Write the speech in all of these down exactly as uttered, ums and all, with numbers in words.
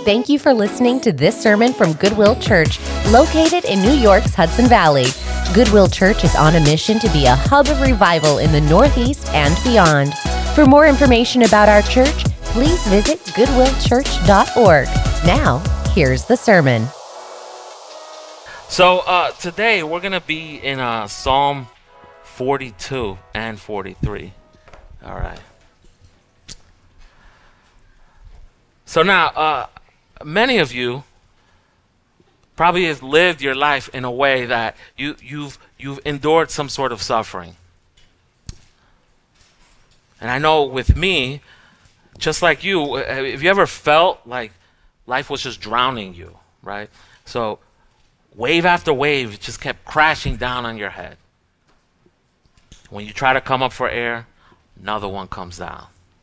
Thank you for listening to this sermon from Goodwill Church, located in New York's Hudson Valley. Goodwill Church is on a mission to be a hub of revival in the Northeast and beyond. For more information about our church, please visit goodwill church dot org. Now, here's the sermon. So uh, today we're going to be in uh, Psalm forty-two and forty-three. All right. So now, uh, many of you probably have lived your life in a way that you, you've you've endured some sort of suffering. And I know with me, just like you, have you ever felt like life was just drowning you, right? So wave after wave just kept crashing down on your head. When you try to come up for air, another one comes down.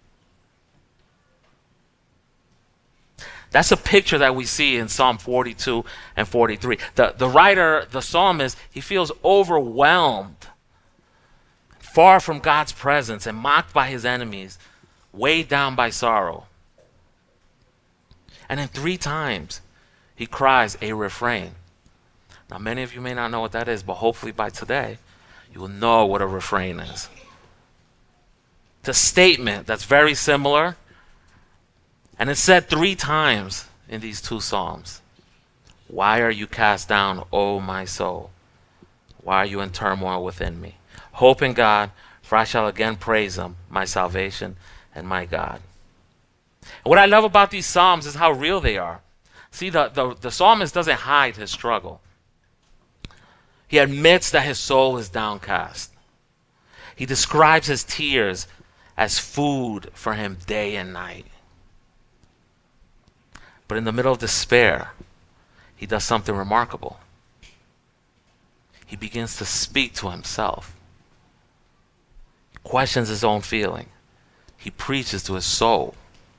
That's a picture that we see in Psalm forty-two and forty-three. The, the writer, the psalmist, he feels overwhelmed, far from God's presence and mocked by his enemies, weighed down by sorrow. And then three times he cries a refrain. Now, many of you may not know what that is, but hopefully by today, you will know what a refrain is. It's a statement that's very similar, and it's said three times in these two psalms. Why are you cast down, O my soul? Why are you in turmoil within me? Hope in God, for I shall again praise him, my salvation and my God. And what I love about these psalms is how real they are. See, the, the, the psalmist doesn't hide his struggle. He admits that his soul is downcast. He describes his tears as food for him day and night. But in the middle of despair, he does something remarkable. He begins to speak to himself. He questions his own feeling. He preaches to his soul.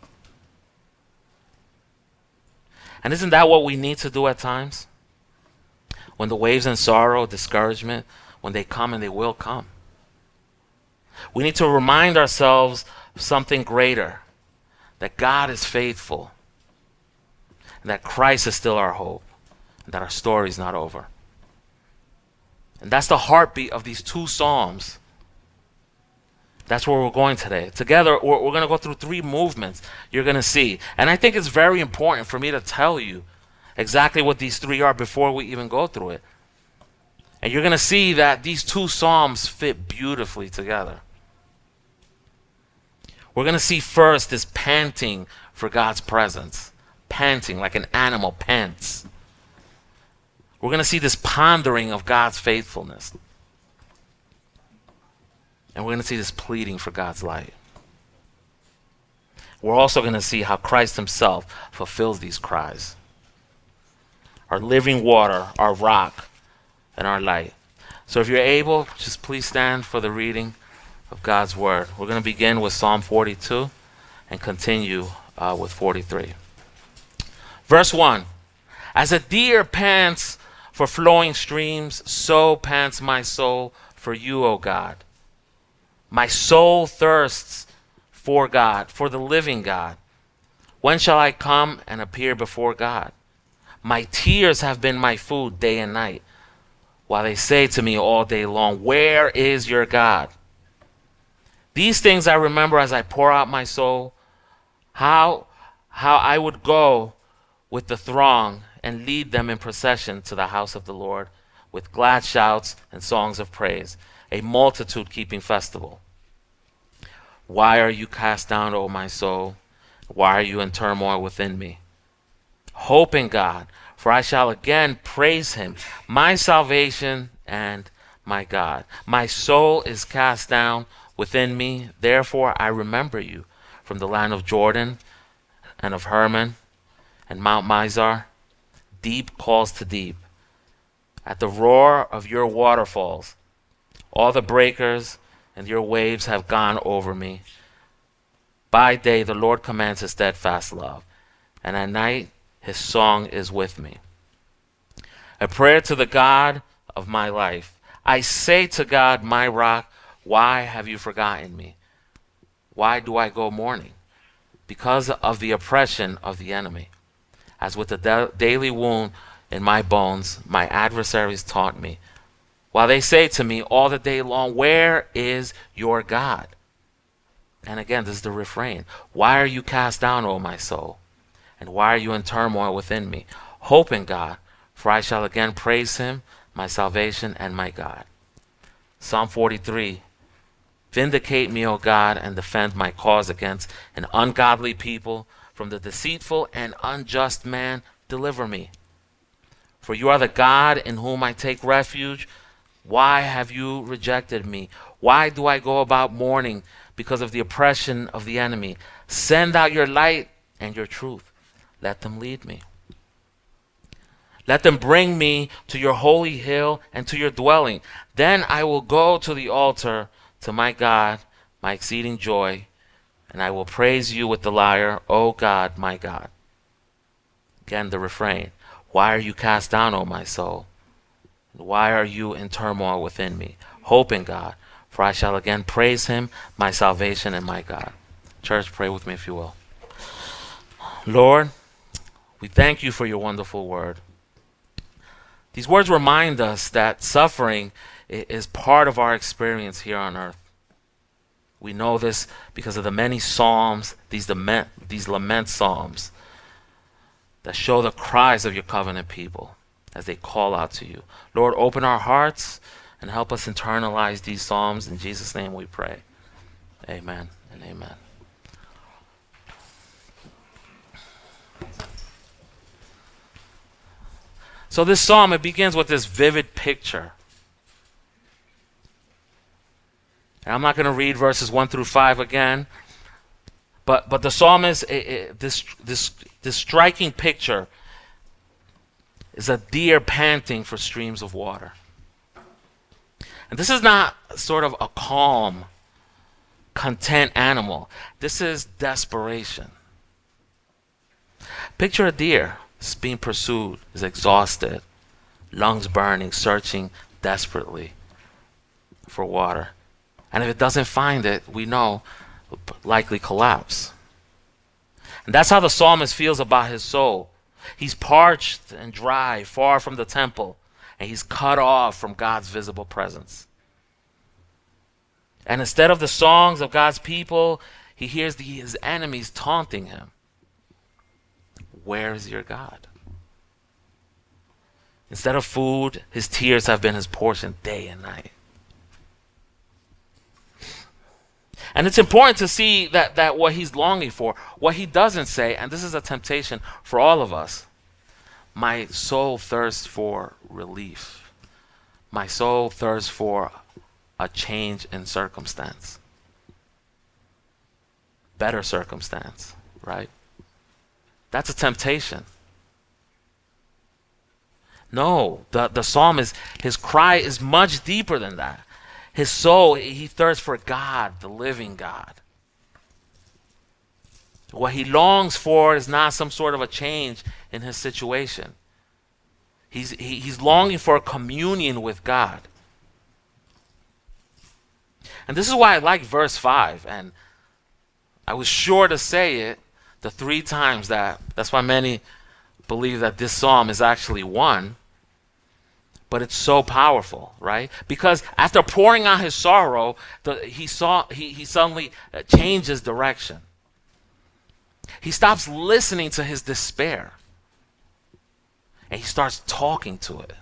And isn't that what we need to do at times? When the waves and sorrow, discouragement, when they come, and they will come. We need to remind ourselves of something greater, that God is faithful, and that Christ is still our hope, and that our story is not over. And that's the heartbeat of these two psalms. That's where we're going today. Together, we're, we're going to go through three movements you're going to see. And I think it's very important for me to tell you exactly what these three are before we even go through it. And you're going to see that these two psalms fit beautifully together. We're going to see first this panting for God's presence. Panting like an animal pants. We're going to see this pondering of God's faithfulness. And we're going to see this pleading for God's light. We're also going to see how Christ himself fulfills these cries. Our living water, our rock, and our light. So if you're able, just please stand for the reading of God's word. We're going to begin with Psalm forty-two and continue uh, with forty-three. Verse one, as a deer pants for flowing streams, so pants my soul for you, O God. My soul thirsts for God, for the living God. When shall I come and appear before God? My tears have been my food day and night, while they say to me all day long, where is your God? These things I remember as I pour out my soul, how, how I would go with the throng and lead them in procession to the house of the Lord with glad shouts and songs of praise, a multitude keeping festival. Why are you cast down, O my soul? Why are you in turmoil within me? Hope in God, for I shall again praise him, my salvation and my God. My soul is cast down within me, therefore I remember you from the land of Jordan and of Hermon and Mount Mizar. Deep calls to deep. At the roar of your waterfalls, all the breakers and your waves have gone over me. By day the Lord commands his steadfast love, and at night his song is with me. A prayer to the God of my life. I say to God, my rock, why have you forgotten me? Why do I go mourning? Because of the oppression of the enemy. As with the da- daily wound in my bones, my adversaries taunt me, while they say to me all the day long, where is your God? And again, this is the refrain. Why are you cast down, O my soul? And why are you in turmoil within me? Hope in God, for I shall again praise him, my salvation and my God. Psalm forty-three. Vindicate me, O God, and defend my cause against an ungodly people. From the deceitful and unjust man, deliver me. For you are the God in whom I take refuge. Why have you rejected me? Why do I go about mourning because of the oppression of the enemy? Send out your light and your truth. Let them lead me. Let them bring me to your holy hill and to your dwelling. Then I will go to the altar, to my God, my exceeding joy, and I will praise you with the lyre, O God, my God. Again, the refrain. Why are you cast down, O my soul? And why are you in turmoil within me? Hope in God, for I shall again praise him, my salvation and my God. Church, pray with me if you will. Lord, we thank you for your wonderful word. These words remind us that suffering is part of our experience here on earth. We know this because of the many psalms, these lament, these lament psalms that show the cries of your covenant people as they call out to you. Lord, open our hearts and help us internalize these psalms. In Jesus' name we pray. Amen and amen. So this psalm, it begins with this vivid picture. And I'm not going to read verses one through five again, but but the psalmist, it, it, this this this striking picture is a deer panting for streams of water. And this is not sort of a calm, content animal. This is desperation. Picture a deer is being pursued, is exhausted, lungs burning, searching desperately for water. And if it doesn't find it, we know it will likely collapse. And that's how the psalmist feels about his soul. He's parched and dry, far from the temple, and he's cut off from God's visible presence. And instead of the songs of God's people, he hears the, his enemies taunting him. Where is your God? Instead of food, his tears have been his portion day and night. And it's important to see that, that what he's longing for, what he doesn't say, and this is a temptation for all of us, my soul thirsts for relief. My soul thirsts for a change in circumstance. Better circumstance, right? That's a temptation. No, the, the psalmist, his cry is much deeper than that. His soul, he thirsts for God, the living God. What he longs for is not some sort of a change in his situation. He's, he, he's longing for a communion with God. And this is why I like verse five. And I was sure to say it the three times that, that's why many believe that this psalm is actually one. But it's so powerful, right? Because after pouring out his sorrow, the, he saw he, he suddenly uh, changes direction. He stops listening to his despair, and he starts talking to it.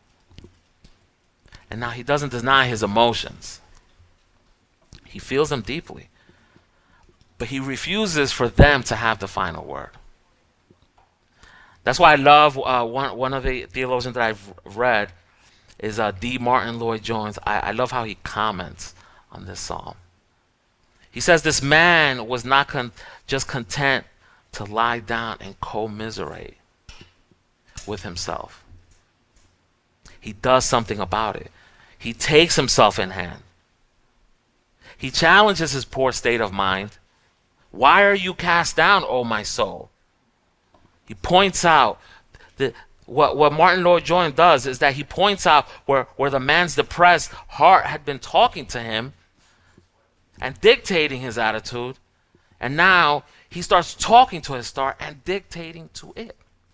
And now he doesn't deny his emotions. He feels them deeply, but he refuses for them to have the final word. That's why I love uh, one one of the theologians that I've read is uh, D. Martin Lloyd-Jones. I, I love how he comments on this psalm. He says this man was not con- just content to lie down and commiserate with himself. He does something about it. He takes himself in hand. He challenges his poor state of mind. Why are you cast down, O my soul? He points out that what, what Martin Lloyd-Jones does is that he points out where, where the man's depressed heart had been talking to him and dictating his attitude. And now he starts talking to his heart and dictating to it.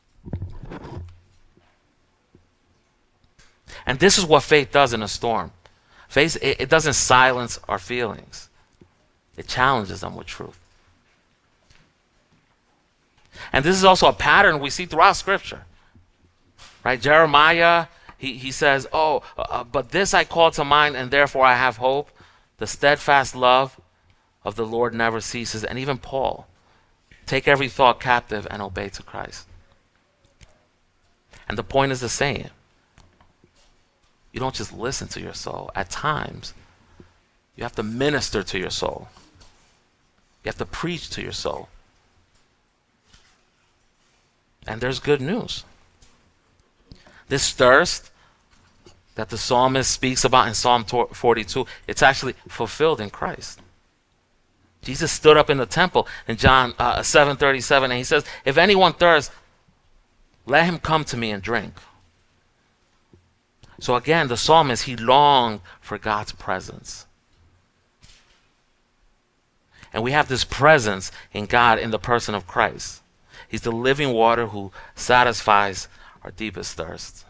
And this is what faith does in a storm. Faith, it, it doesn't silence our feelings. It challenges them with truth. And this is also a pattern we see throughout Scripture. Right? Jeremiah, he, he says, oh, uh, but this I call to mind, and therefore I have hope. The steadfast love of the Lord never ceases. And even Paul, take every thought captive and obey to Christ. And the point is the same. You don't just listen to your soul. At times, you have to minister to your soul. You have to preach to your soul. And there's good news. This thirst that the psalmist speaks about in Psalm forty-two, it's actually fulfilled in Christ. Jesus stood up in the temple in John uh, seven thirty-seven, and he says, if anyone thirsts, let him come to me and drink. So again, the psalmist, he longed for God's presence. And we have this presence in God in the person of Christ. He's the living water who satisfies our deepest thirst.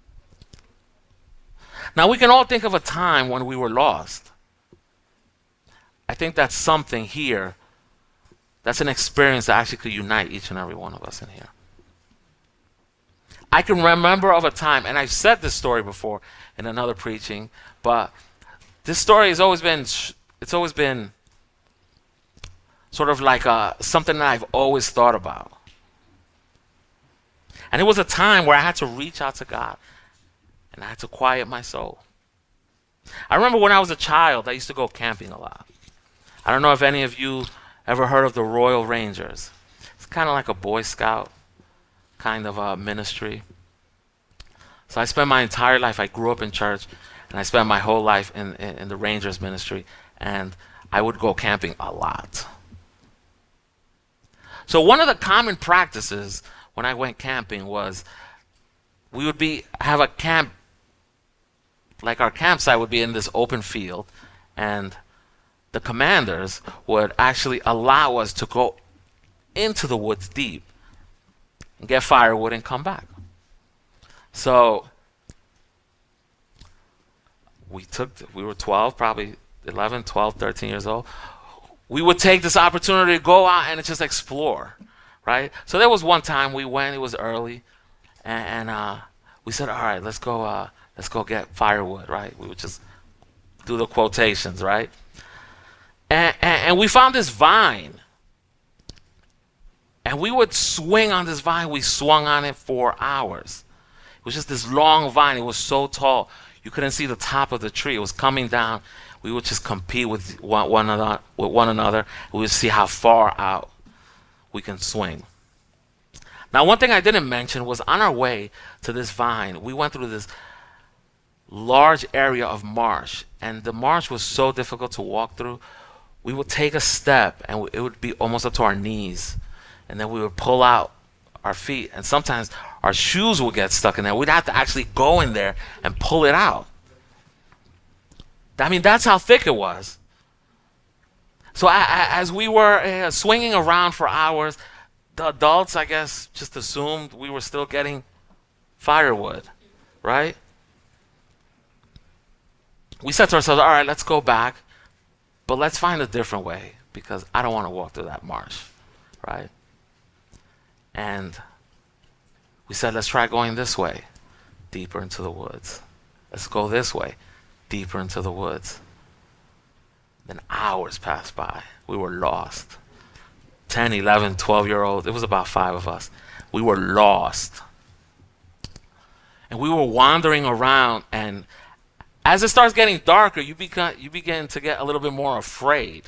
Now, we can all think of a time when we were lost. I think that's something here. That's an experience that actually could unite each and every one of us in here. I can remember of a time, and I've said this story before in another preaching, but this story has always been, it's always been sort of like a, something that I've always thought about. And it was a time where I had to reach out to God, and I had to quiet my soul. I remember when I was a child, I used to go camping a lot. I don't know if any of you ever heard of the Royal Rangers. It's kind of like a Boy Scout kind of a ministry. So I spent my entire life, I grew up in church, and I spent my whole life in, in, in the Rangers ministry, and I would go camping a lot. So one of the common practices when I went camping was we would be have a camp, like our campsite would be in this open field, and the commanders would actually allow us to go into the woods deep and get firewood and come back. So we took, we were twelve, probably eleven, twelve, thirteen years old. We would take this opportunity to go out and just explore, right? So there was one time we went, it was early, and, and uh, we said, all right, let's go, uh, let's go get firewood, right? We would just do the quotations, right? And, and, and we found this vine. And we would swing on this vine. We swung on it for hours. It was just this long vine. It was so tall. You couldn't see the top of the tree. It was coming down. We would just compete with one, one another. With one another. We would see how far out we can swing. Now, one thing I didn't mention was on our way to this vine, we went through this large area of marsh. And the marsh was so difficult to walk through. We would take a step, and it would be almost up to our knees. And then we would pull out our feet, and sometimes our shoes would get stuck in there. We'd have to actually go in there and pull it out. I mean, that's how thick it was. So I, I, as we were uh, swinging around for hours, the adults, I guess, just assumed we were still getting firewood, right? We said to ourselves, all right, let's go back, but let's find a different way, because I don't want to walk through that marsh, right? And we said, let's try going this way, deeper into the woods. Let's go this way, deeper into the woods. Then hours passed by. We were lost. ten, eleven, twelve-year-olds. It was about five of us. We were lost. And we were wandering around, and as it starts getting darker, you begin, you begin to get a little bit more afraid.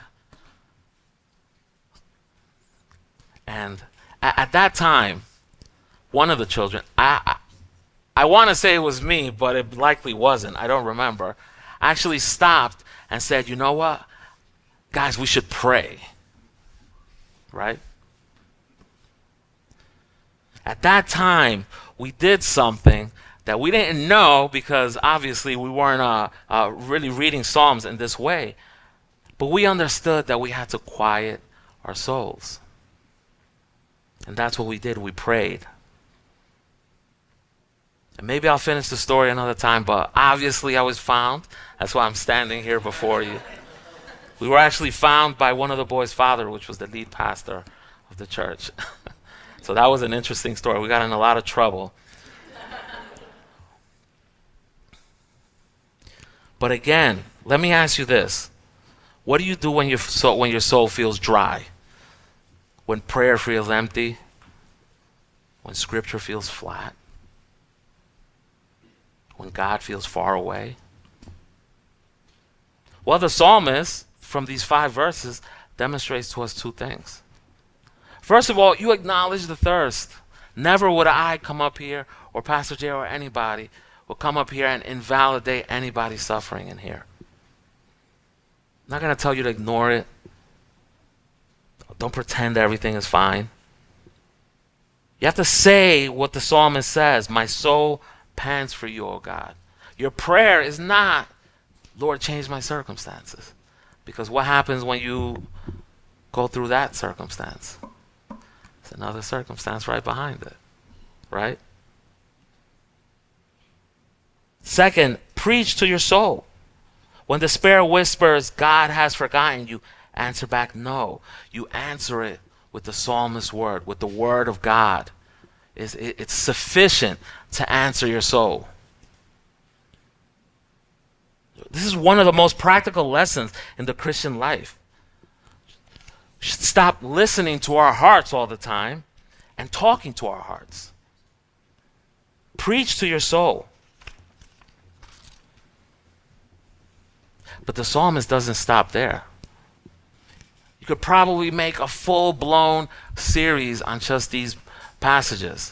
And at that time, one of the children, I I, I want to say it was me, but it likely wasn't. I don't remember. Actually stopped and said, you know what? Guys, we should pray. Right? At that time, we did something that we didn't know, because obviously we weren't uh, uh, really reading Psalms in this way. But we understood that we had to quiet our souls. And that's what we did. We prayed. And maybe I'll finish the story another time, but obviously I was found. That's why I'm standing here before you. We were actually found by one of the boys' father, which was the lead pastor of the church. So that was an interesting story. We got in a lot of trouble. But again, let me ask you this. What do you do when your soul, when your soul feels dry? When prayer feels empty? When scripture feels flat? When God feels far away? Well, the psalmist, from these five verses, demonstrates to us two things. First of all, you acknowledge the thirst. Never would I come up here, or Pastor Jay or anybody, will come up here and invalidate anybody's suffering in here. I'm not going to tell you to ignore it. Don't pretend everything is fine. You have to say what the psalmist says. My soul pants for you, O God. Your prayer is not, Lord, change my circumstances. Because what happens when you go through that circumstance? It's another circumstance right behind it. Right? Second, preach to your soul. When despair whispers, God has forgotten you, answer back, no. You answer it with the psalmist's word, with the word of God. It's, it's sufficient to answer your soul. This is one of the most practical lessons in the Christian life. We should stop listening to our hearts all the time and talking to our hearts. Preach to your soul. But the psalmist doesn't stop there. You could probably make a full-blown series on just these passages.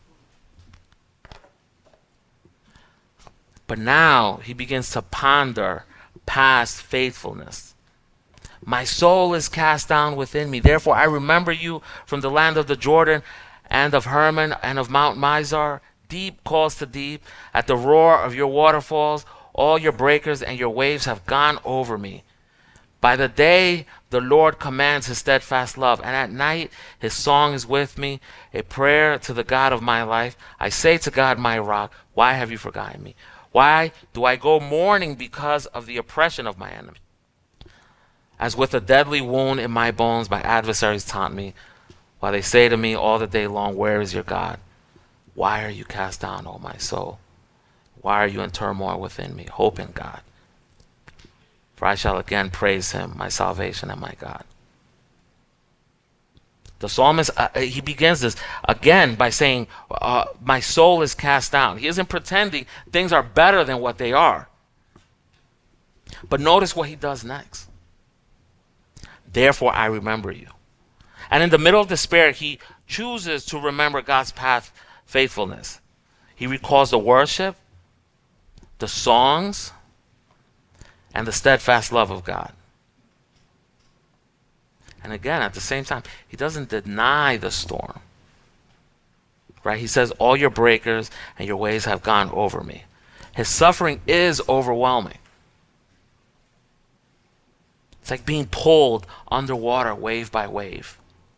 But now he begins to ponder past faithfulness. My soul is cast down within me. Therefore I remember you from the land of the Jordan and of Hermon and of Mount Mizar. Deep calls to deep. At the roar of your waterfalls, all your breakers and your waves have gone over me. By the day the Lord commands his steadfast love, and at night his song is with me, a prayer to the God of my life. I say to God, my rock, why have you forgotten me? Why do I go mourning because of the oppression of my enemy? As with a deadly wound in my bones, my adversaries taunt me, while they say to me all the day long, where is your God? Why are you cast down, O my soul? Why are you in turmoil within me? Hope in God. For I shall again praise him, my salvation and my God. The psalmist, uh, he begins this again by saying, uh, my soul is cast down. He isn't pretending things are better than what they are. But notice what he does next. Therefore I remember you. And in the middle of despair, he chooses to remember God's past faithfulness. He recalls the worship, the songs, and the steadfast love of God. And again, at the same time, he doesn't deny the storm. Right? He says, all your breakers and your waves have gone over me. His suffering is overwhelming. It's like being pulled underwater wave by wave.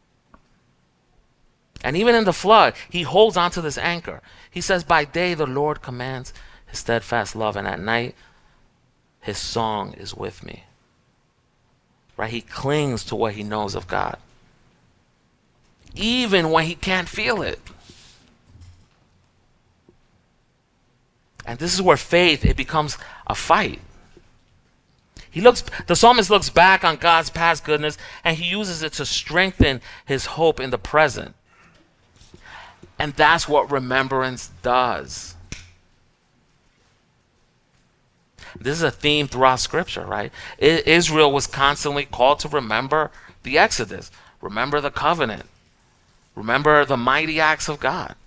And even in the flood, he holds on to this anchor. He says, by day the Lord commands his steadfast love, and at night his song is with me. Right? He clings to what he knows of God, even when he can't feel it. And this is where faith, it becomes a fight. He looks, the psalmist looks back on God's past goodness, and he uses it to strengthen his hope in the present. And that's what remembrance does. This is a theme throughout Scripture, right? I- Israel was constantly called to remember the Exodus, remember the covenant, remember the mighty acts of God.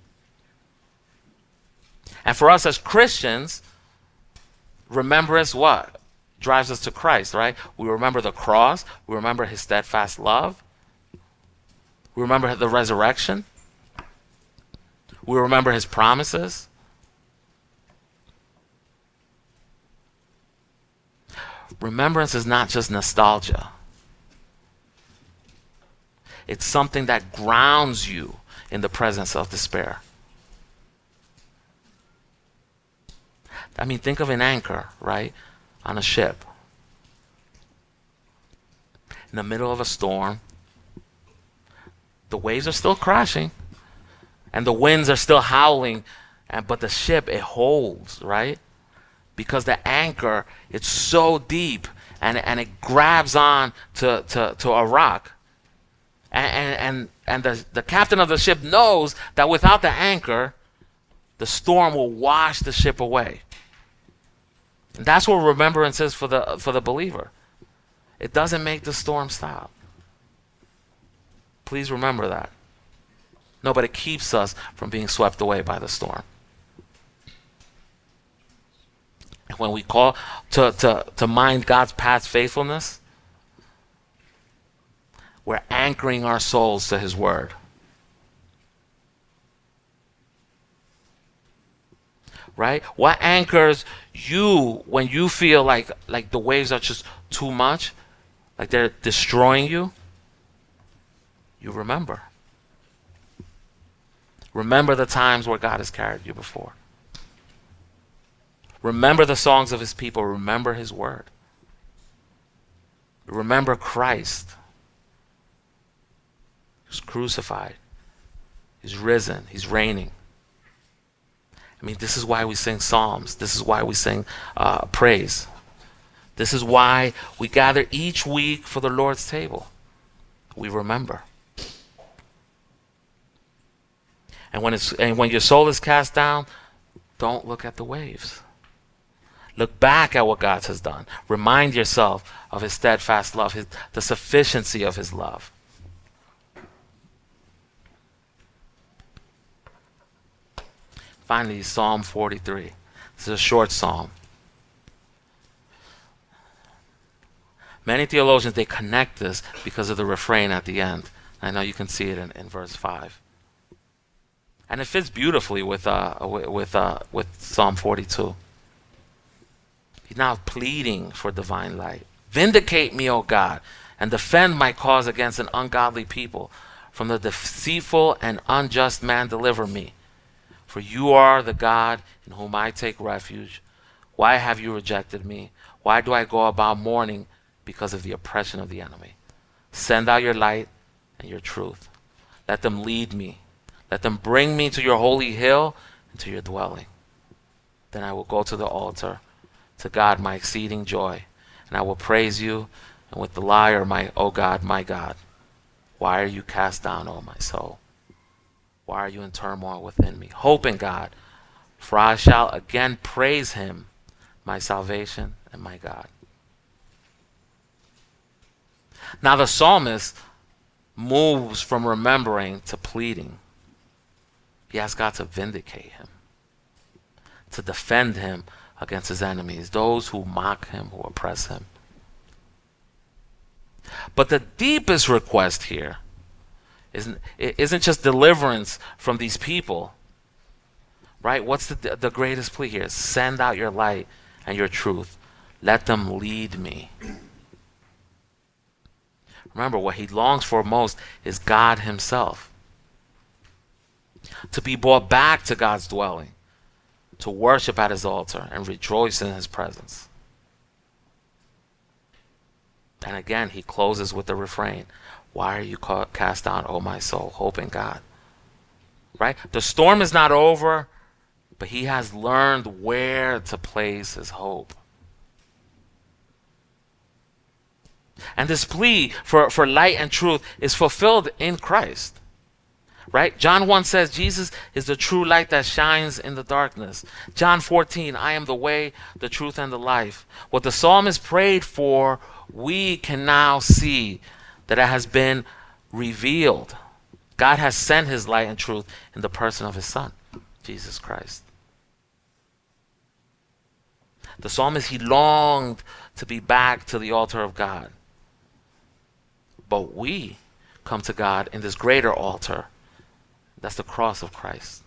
And for us as Christians, remembrance what? Drives us to Christ, right? We remember the cross, we remember his steadfast love, we remember the resurrection, we remember his promises. Remembrance is not just nostalgia. It's something that grounds you in the presence of despair. I mean, think of an anchor, right, on a ship. In the middle of a storm, the waves are still crashing, and the winds are still howling, and but the ship, it holds, right? Because the anchor, it's so deep, and, and it grabs on to, to, to a rock. And, and, and, and the, the captain of the ship knows that without the anchor, the storm will wash the ship away. And that's what remembrance is for the, for the believer. It doesn't make the storm stop. Please remember that. No, but it keeps us from being swept away by the storm. And when we call to, to, to mind God's past faithfulness, we're anchoring our souls to his word. Right? What anchors you when you feel like like the waves are just too much, like they're destroying you? You remember. Remember the times where God has carried you before. Remember the songs of his people. Remember his word. Remember Christ. He's crucified. He's risen. He's reigning. I mean, this is why we sing psalms. This is why we sing uh, praise. This is why we gather each week for the Lord's table. We remember. And when it's and when your soul is cast down, don't look at the waves. Look back at what God has done. Remind yourself of his steadfast love, his, the sufficiency of his love. Finally, Psalm forty-three. This is a short psalm. Many theologians, they connect this because of the refrain at the end. I know you can see it in, in verse five. And it fits beautifully with uh, with uh, with Psalm forty-two. He's now pleading for divine light. Vindicate me, O God, and defend my cause against an ungodly people. From the deceitful and unjust man deliver me. For you are the God in whom I take refuge. Why have you rejected me? Why do I go about mourning because of the oppression of the enemy? Send out your light and your truth. Let them lead me. Let them bring me to your holy hill and to your dwelling. Then I will go to the altar, to God my exceeding joy, and I will praise you, and with the lyre, my O God, my God. Why are you cast down, O my soul? Why are you in turmoil within me? Hope in God, for I shall again praise him, my salvation and my God. Now the psalmist moves from remembering to pleading. He asks God to vindicate him, to defend him against his enemies, those who mock him, who oppress him. But the deepest request here isn't, isn't just deliverance from these people, right? What's the, the greatest plea here? Send out your light and your truth. Let them lead me. Remember, what he longs for most is God himself. To be brought back to God's dwelling, to worship at his altar and rejoice in his presence. And again, he closes with the refrain, why are you cast down, O my soul? Hope in God. Right? The storm is not over, but he has learned where to place his hope. And this plea for, for light and truth is fulfilled in Christ. Right? John one says Jesus is the true light that shines in the darkness. John fourteen, I am the way, the truth, and the life. What the psalmist prayed for, we can now see that it has been revealed. God has sent his light and truth in the person of his Son, Jesus Christ. The psalmist, he longed to be back to the altar of God. But we come to God in this greater altar. That's the cross of Christ.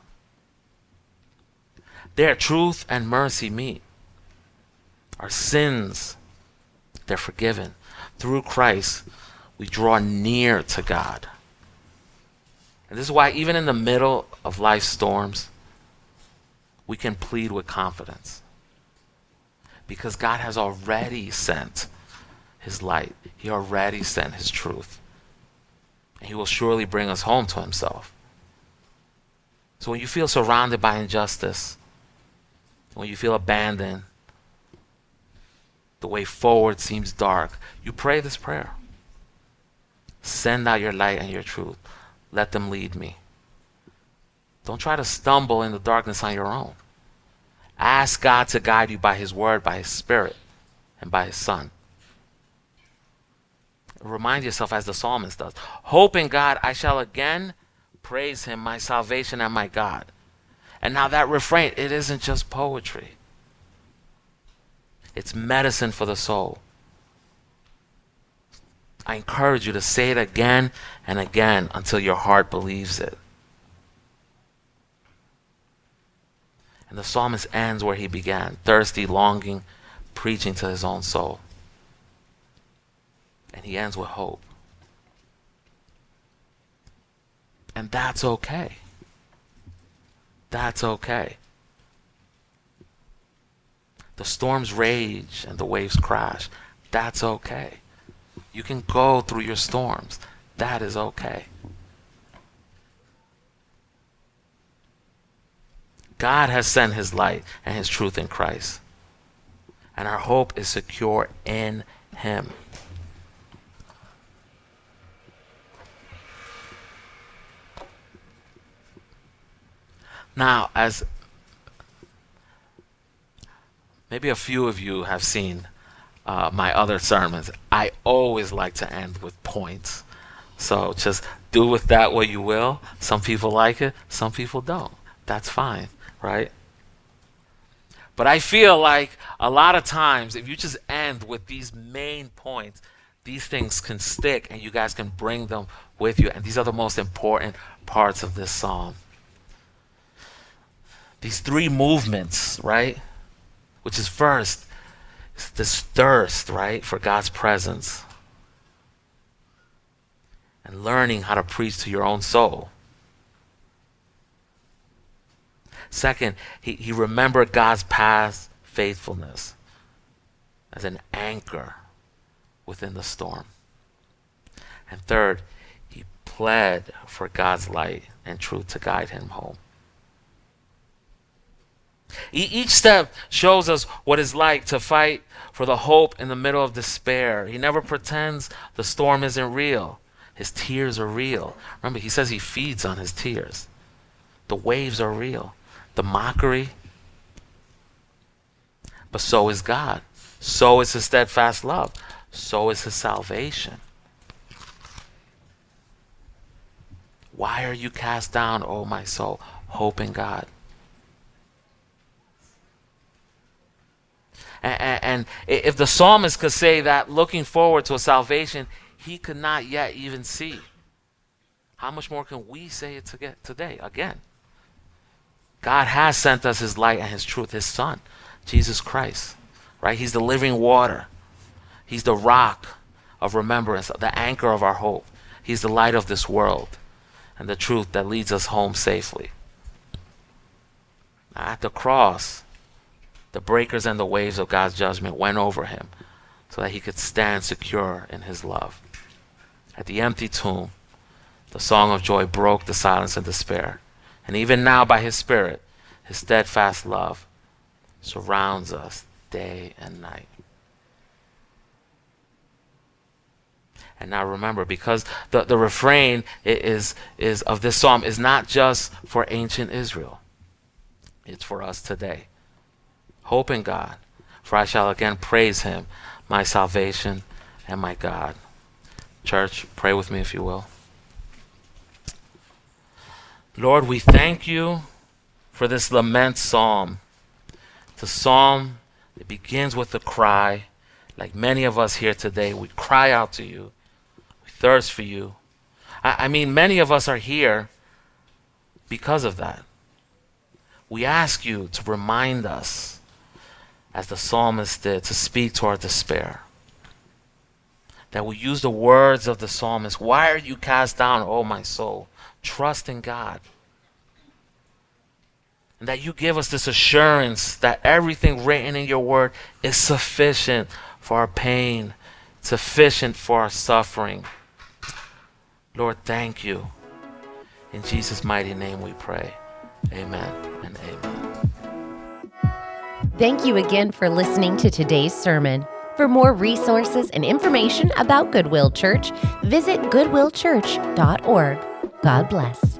There, truth and mercy meet. Our sins, they're forgiven. Through Christ, we draw near to God. And this is why even in the middle of life's storms, we can plead with confidence. Because God has already sent his light. He already sent his truth. And he will surely bring us home to himself. So when you feel surrounded by injustice, when you feel abandoned, the way forward seems dark, you pray this prayer. Send out your light and your truth. Let them lead me. Don't try to stumble in the darkness on your own. Ask God to guide you by his word, by his spirit, and by his son. Remind yourself as the psalmist does. Hope in God, I shall again praise him, my salvation and my God. And now that refrain, it isn't just poetry. It's medicine for the soul. I encourage you to say it again and again until your heart believes it. And the psalmist ends where he began, thirsty, longing, preaching to his own soul. And he ends with hope. And that's okay. That's okay. The storms rage and the waves crash. That's okay. You can go through your storms. That is okay. God has sent his light and his truth in Christ. And our hope is secure in him. Now, as maybe a few of you have seen uh, my other sermons, I always like to end with points. So just do with that what you will. Some people like it, some people don't. That's fine, right? But I feel like a lot of times, if you just end with these main points, these things can stick and you guys can bring them with you. And these are the most important parts of this psalm. These three movements, right? Which is first, is this thirst, right, for God's presence. And learning how to preach to your own soul. Second, he, he remembered God's past faithfulness as an anchor within the storm. And third, he pled for God's light and truth to guide him home. E- each step shows us what it's like to fight for the hope in the middle of despair. He never pretends the storm isn't real. His tears are real. Remember, he says he feeds on his tears. The waves are real. The mockery. But so is God. So is his steadfast love. So is his salvation. Why are you cast down, O my soul? Hope in God. And, and if the psalmist could say that looking forward to a salvation he could not yet even see, how much more can we say it today? Again, God has sent us his light and his truth, his son, Jesus Christ, right? He's the living water. He's the rock of remembrance, the anchor of our hope. He's the light of this world and the truth that leads us home safely. Now, at the cross, the breakers and the waves of God's judgment went over him so that he could stand secure in his love. At the empty tomb, the song of joy broke the silence and despair. And even now, by his Spirit, his steadfast love surrounds us day and night. And now remember, because the, the refrain is, is of this psalm is not just for ancient Israel. It's for us today. Hope in God, for I shall again praise him, my salvation and my God. Church, pray with me if you will. Lord, we thank you for this lament psalm. The psalm that begins with a cry. Like many of us here today, we cry out to you. We thirst for you. I, I mean, many of us are here because of that. We ask you to remind us, as the psalmist did, to speak to our despair. That we use the words of the psalmist. Why are you cast down, O my soul? Trust in God. And that you give us this assurance that everything written in your word is sufficient for our pain, sufficient for our suffering. Lord, thank you. In Jesus' mighty name we pray. Amen and amen. Thank you again for listening to today's sermon. For more resources and information about Goodwill Church, visit goodwill church dot org. God bless.